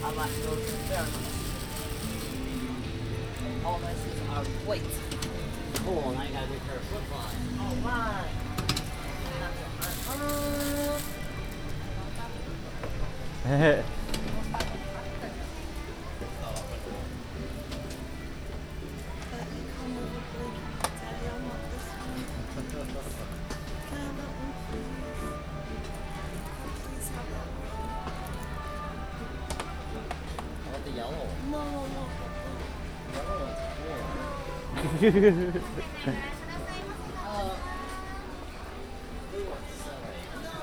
I like those very much. All this is our weight. Cool, now you got a new pair of flip-flops. Alright. I like the yellow. No. Yellow one's cool. Blue one's silly.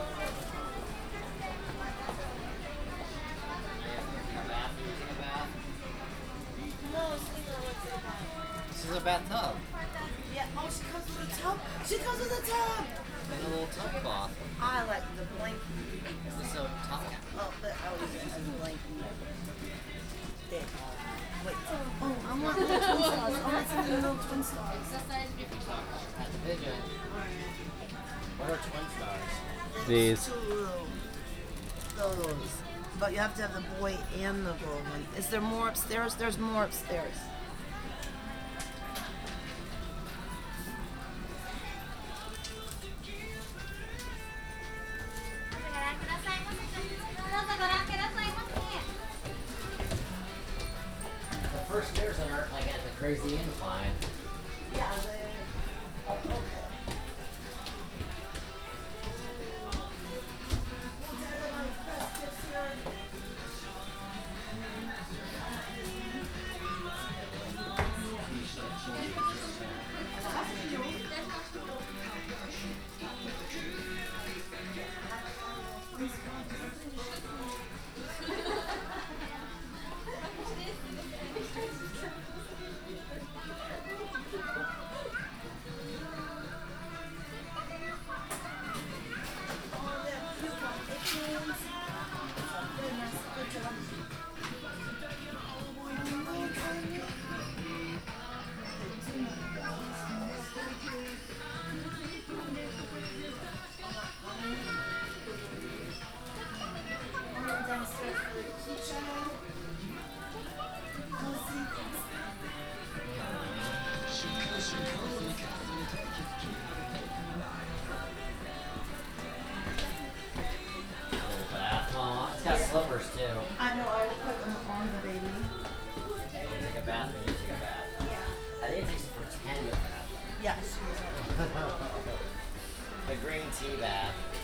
This is a bathtub. Yeah, oh, she comes with a tub. She comes with a tub. And a little tub cloth. I like the blanket. Is this a towel? Oh, but I was using it as a blanket. There. Wait. Oh, I want little twin stars. I want some little twin stars. That's a pigeon. What are twin stars? These. Two little, those. But you have to have the boy and the girl one. Is there more upstairs? There's more upstairs. The first stairs are like at the crazy incline. Yeah, oh, okay. Well, it's got slippers too. I know, I will put them on the baby. You take a bath or you take a bath. Yeah. I think it takes for 10 baths. Yeah, she was. The green tea bath.